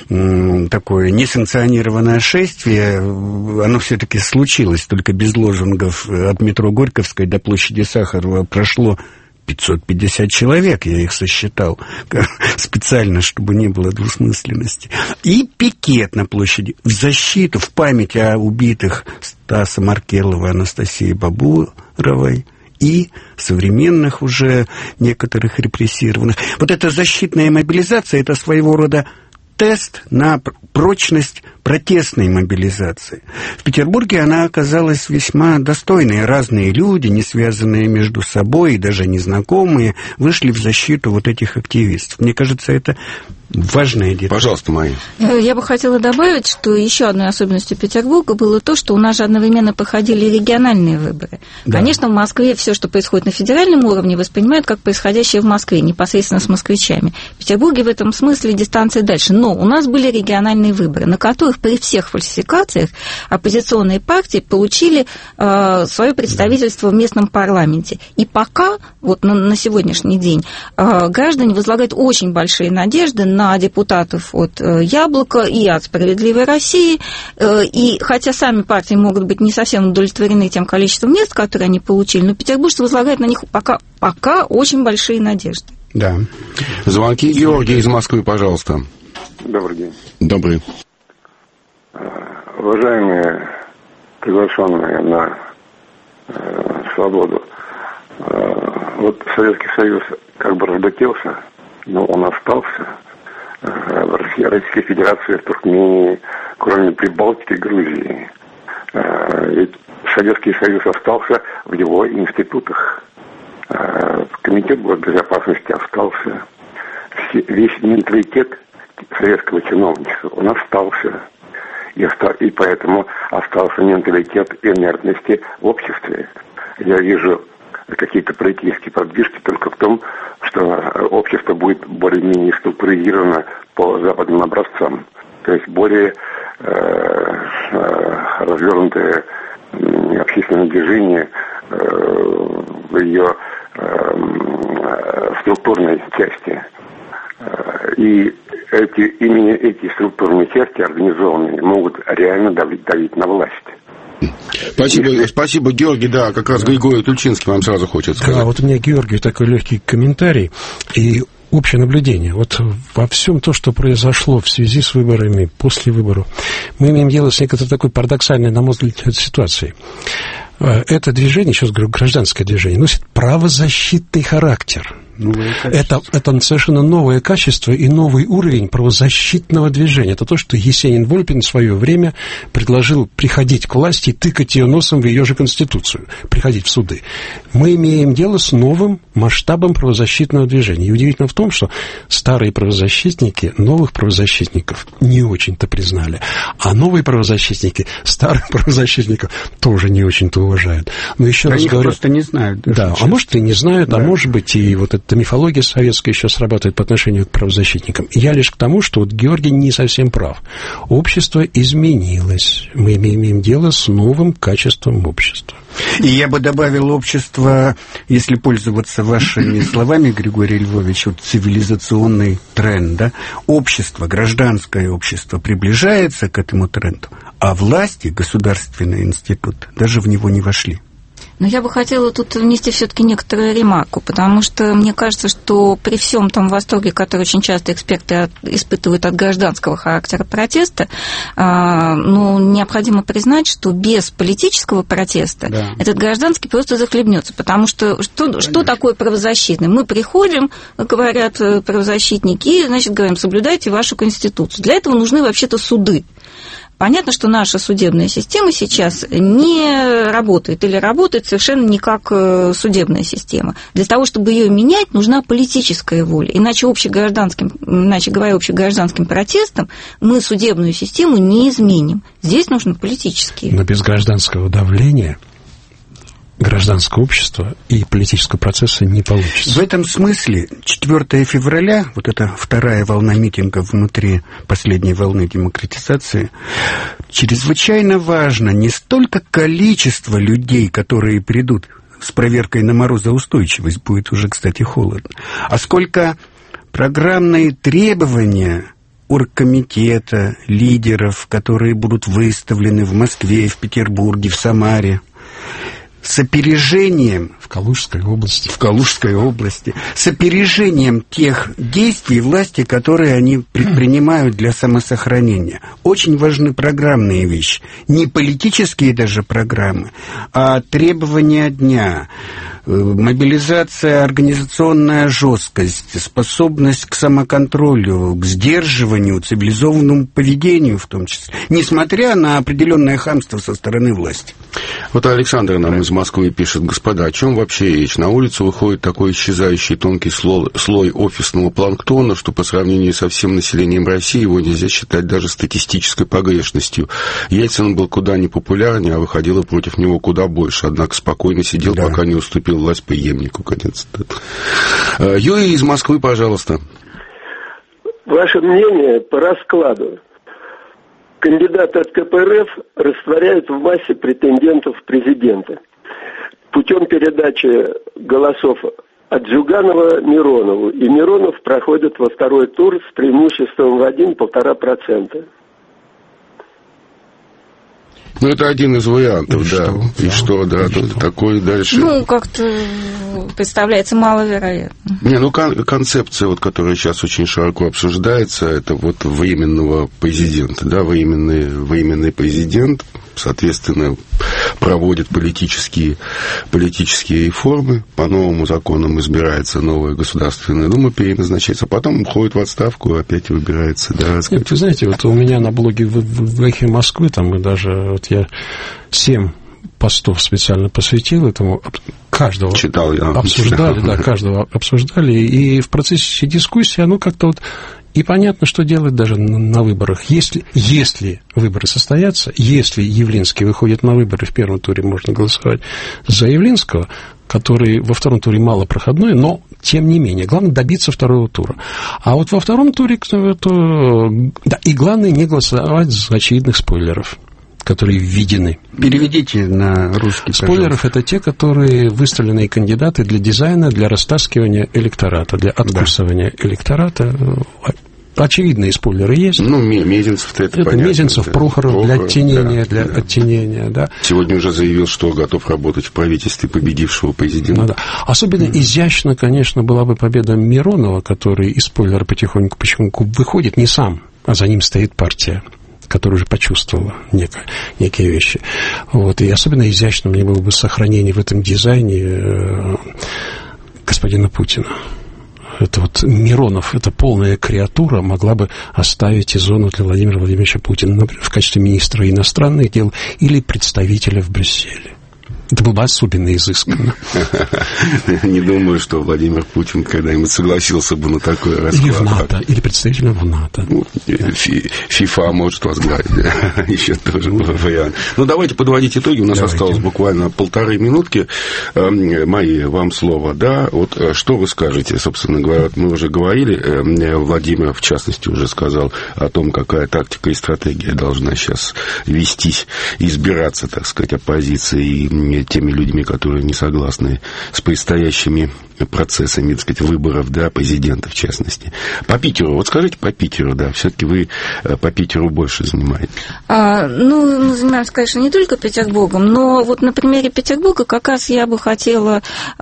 м, такое несанкционированное шествие. Оно все-таки случилось, только без лозунгов. От метро Горьковской до площади Сахарова прошло пятьсот пятьдесят человек, я их сосчитал, специально, чтобы не было двусмысленности. И пикет на площади в защиту, в память о убитых Стаса Маркелова, Анастасии Бабуровой и современных уже некоторых репрессированных. Вот эта защитная мобилизация, это своего рода тест на прочность протестной мобилизации. В Петербурге она оказалась весьма достойной. Разные люди, не связанные между собой, и даже незнакомые, вышли в защиту вот этих активистов. Мне кажется, это важная деталь. Пожалуйста, Майя. Я бы хотела добавить, что еще одной особенностью Петербурга было то, что у нас же одновременно проходили региональные выборы. Да. Конечно, в Москве все, что происходит на федеральном уровне, воспринимают как происходящее в Москве, непосредственно с москвичами. В Петербурге в этом смысле дистанция дальше. Но у нас были региональные выборы, на которых при всех фальсификациях оппозиционные партии получили э, свое представительство в местном парламенте. И пока, вот на, на сегодняшний день, э, граждане возлагают очень большие надежды на депутатов от э, «Яблока» и от «Справедливой России». Э, и хотя сами партии могут быть не совсем удовлетворены тем количеством мест, которые они получили, но петербуржцы возлагают на них пока, пока очень большие надежды. Да. Звонки. Георгий из Москвы, пожалуйста. Добрый день. Добрый. Уважаемые приглашенные на э, свободу, э, вот Советский Союз как бы разбогателся, но он остался. Э, в России, Российской Федерации, в Туркмении, кроме Прибалтики, Грузии. Э, ведь Советский Союз остался в его институтах. Э, Комитет госбезопасности остался. Все, весь менталитет советского чиновничества, он остался. И, и поэтому остался менталитет инертности в обществе. Я вижу какие-то политические подвижки только в том, что общество будет более-менее структурировано по западным образцам. То есть более э, э, развернутое э, общественное движение э, в ее э, структурной части. И эти, именно эти структурные части организованные могут реально давить, давить на власть. Спасибо, Если... спасибо, Георгий. Да, как раз Григорий Тульчинский вам сразу хочет сказать. Да, вот у меня, Георгий, такой легкий комментарий и общее наблюдение. Вот во всем то, что произошло в связи с выборами, после выборов, мы имеем дело с некоторой такой парадоксальной, на мой взгляд, ситуацией. Это движение, сейчас говорю, гражданское движение, носит правозащитный характер. Это, это совершенно новое качество и новый уровень правозащитного движения. Это то, что Есенин-Вольпин в свое время предложил приходить к власти и тыкать ее носом в ее же Конституцию, приходить в суды. Мы имеем дело с новым масштабом правозащитного движения. И удивительно в том, что старые правозащитники новых правозащитников не очень-то признали, а новые правозащитники старых правозащитников тоже не очень-то уважают. Но еще раз говорю, просто не знают. Да, а может и не знают, да. А может быть и вот это мифология советская еще срабатывает по отношению к правозащитникам. Я лишь к тому, что вот Георгий не совсем прав. Общество изменилось. Мы имеем дело с новым качеством общества. И я бы добавил общество, если пользоваться вашими словами, Григорий Львович, вот цивилизационный тренд, да? Общество, гражданское общество приближается к этому тренду, а власти, государственные институты даже в него не вошли. Но я бы хотела тут внести все-таки некоторую ремарку, потому что мне кажется, что при всем том восторге, который очень часто эксперты от, испытывают от гражданского характера протеста, э, ну, необходимо признать, что без политического протеста да. этот гражданский просто захлебнется, потому что что, что такое правозащитный? Мы приходим, говорят правозащитники, и, значит, говорим, соблюдайте вашу Конституцию. Для этого нужны вообще-то суды. Понятно, что наша судебная система сейчас не работает или работает совершенно не как судебная система. Для того, чтобы ее менять, нужна политическая воля. Иначе, общегражданским, иначе говоря, общегражданским протестом мы судебную систему не изменим. Здесь нужны политические. Но без гражданского давления гражданское общество и политического процесса не получится. В этом смысле четвёртого февраля, вот эта вторая волна митингов внутри последней волны демократизации, чрезвычайно важно не столько количество людей, которые придут с проверкой на морозоустойчивость, будет уже, кстати, холодно, а сколько программные требования оргкомитета, лидеров, которые будут выставлены в Москве, в Петербурге, в Самаре, с опережением в Калужской области, в Калужской области, с опережением тех действий власти, которые они предпринимают для самосохранения. Очень важны программные вещи, не политические даже программы, а требования дня, мобилизация, организационная жесткость, способность к самоконтролю, к сдерживанию, цивилизованному поведению в том числе, несмотря на определенное хамство со стороны власти. Вот Александр нам из Москвы пишет: господа, о чем вообще речь? На улицу выходит такой исчезающий тонкий слой, слой офисного планктона, что по сравнению со всем населением России его нельзя считать даже статистической погрешностью. Ельцин был куда не популярнее, а выходило против него куда больше, однако спокойно сидел, да. пока не уступил власть преемнику, конец. Юрий из Москвы, пожалуйста. Ваше мнение по раскладу. Кандидаты от ка пэ эр эф растворяют в массе претендентов в президенты путем передачи голосов от Зюганова Миронову. И Миронов проходит во второй тур с преимуществом в один-полтора процента. Ну, это один из вариантов, и да. Что? И да. что, да, и что? Такой дальше. Ну, как-то представляется маловероятно. Не, ну, кон- концепция, вот, которая сейчас очень широко обсуждается, это вот временного президента, да, временный, временный президент, соответственно, проводит политические, политические реформы, по новым законам избирается новая Государственная Дума, переназначается, потом уходит в отставку, опять выбирается, да. Нет, вы знаете, вот у меня на блоге в, в, в «Эхе Москвы», там мы даже, вот я семь постов специально посвятил этому, каждого читал, я обсуждали, да, каждого обсуждали, и в процессе дискуссии оно как-то вот И понятно, что делать даже на выборах. Если, если выборы состоятся, если Явлинский выходит на выборы, в первом туре можно голосовать за Явлинского, который во втором туре малопроходной, но тем не менее. Главное добиться второго тура. А вот во втором туре, то, да, и главное не голосовать за очевидных спойлеров, которые введены. Переведите на русский, спойлеров — это те, которые выставленные кандидаты для дизайна, для растаскивания электората, для откусывания да. электората. Очевидные спойлеры есть. Ну, Мезенцев-то это, это понятно. Мезенцев, да. Прохоров, Прохоров для оттенения, да, для да. оттенения, да. Сегодня уже заявил, что готов работать в правительстве победившего президента. Ну, да. Особенно mm-hmm. изящно, конечно, была бы победа Миронова, который из спойлера потихоньку почему выходит не сам, а за ним стоит партия, которая уже почувствовала неко, некие вещи. Вот. И особенно изящно мне было бы сохранение в этом дизайне э, господина Путина. Это вот Миронов, эта полная креатура могла бы оставить и зону для Владимира Владимировича Путина, например, в качестве министра иностранных дел или представителя в Брюсселе. Это было бы особенно изысканно. Не думаю, что Владимир Путин когда-нибудь согласился бы на такой расклад. Или в НАТО, или представителем в НАТО. ФИФА может возглавить. Еще тоже вариант. Ну, давайте подводить итоги. У нас осталось буквально полторы минутки. Мои, вам слово. Да, вот что вы скажете, собственно говоря? Мы уже говорили, Владимир, в частности, уже сказал о том, какая тактика и стратегия должна сейчас вестись, избираться, так сказать, оппозиции и теми людьми, которые не согласны с предстоящими процессами, так сказать, выборов, да, президента в частности. По Питеру, вот скажите по Питеру, да, все-таки вы по Питеру больше занимаетесь. А, ну, мы занимаемся, конечно, не только Петербургом, но вот на примере Петербурга как раз я бы хотела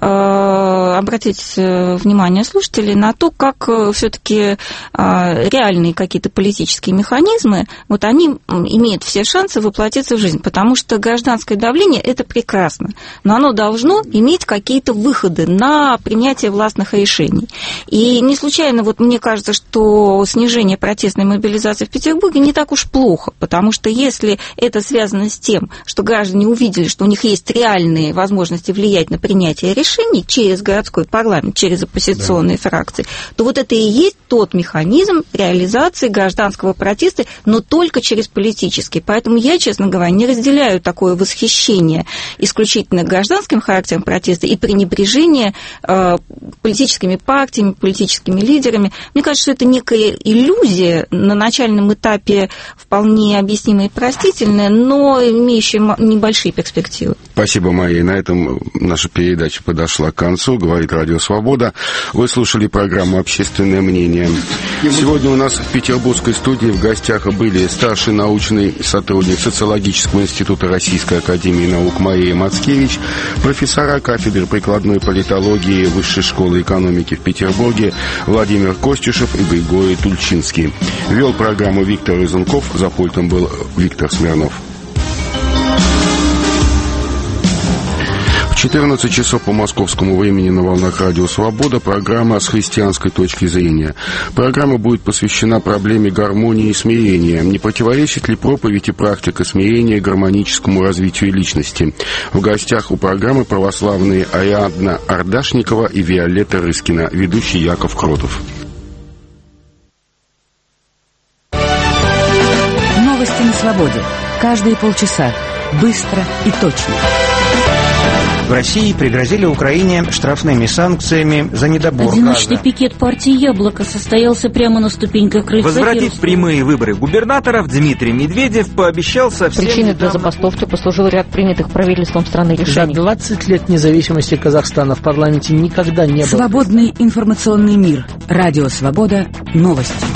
а, обратить внимание слушателей на то, как все-таки а, реальные какие-то политические механизмы, вот они имеют все шансы воплотиться в жизнь, потому что гражданское давление – это прекрасно. Но оно должно иметь какие-то выходы на принятие властных решений. И не случайно, вот мне кажется, что снижение протестной мобилизации в Петербурге не так уж плохо, потому что если это связано с тем, что граждане увидели, что у них есть реальные возможности влиять на принятие решений через городской парламент, через оппозиционные да. фракции, то вот это и есть тот механизм реализации гражданского протеста, но только через политический. Поэтому я, честно говоря, не разделяю такое восхищение исключительно гражданским характером протеста и пренебрежение э, политическими партиями, политическими лидерами. Мне кажется, что это некая иллюзия на начальном этапе, вполне объяснимая и простительная, но имеющая небольшие перспективы. Спасибо, Майя. На этом наша передача подошла к концу. Говорит Радио Свобода. Вы слушали программу «Общественное мнение». Сегодня у нас в петербургской студии в гостях были старший научный сотрудник Социологического института Российской академии наук Мария Мацкевич, профессора кафедры прикладной политологии Высшей школы экономики в Петербурге Владимир Костюшев и Григорий Тульчинский. Вел программу Виктор Изунков, за пультом был Виктор Смирнов. В четырнадцать часов по московскому времени на волнах Радио Свобода программа «С христианской точки зрения». Программа будет посвящена проблеме гармонии и смирения. Не противоречит ли проповедь и практика смирения гармоническому развитию личности? В гостях у программы православные Ариадна Ардашникова и Виолетта Рыскина, ведущий Яков Кротов. Новости на свободе. Каждые полчаса. Быстро и точно. В России пригрозили Украине штрафными санкциями за недобор Одиночный газа. пикет партии «Яблоко» состоялся прямо на ступеньках крыльца. Возвратить Кировского. прямые выборы губернаторов Дмитрий Медведев пообещал совсем Причиной недавно... для забастовки послужил ряд принятых правительством страны решений. За двадцать лет независимости Казахстана в парламенте никогда не было. Свободный информационный мир. Радио Свобода. Новости.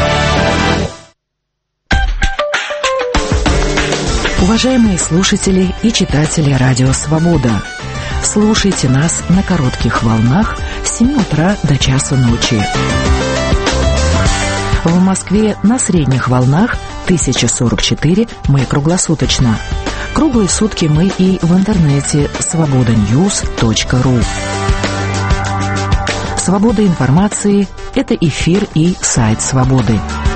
Уважаемые слушатели и читатели Радио Свобода, слушайте нас на коротких волнах с семи утра до часу ночи. В Москве на средних волнах тысяча сорок четыре, мы круглосуточно. Круглые сутки мы и в интернете свобода ньюс точка ру. Свобода информации – это эфир и сайт Свободы.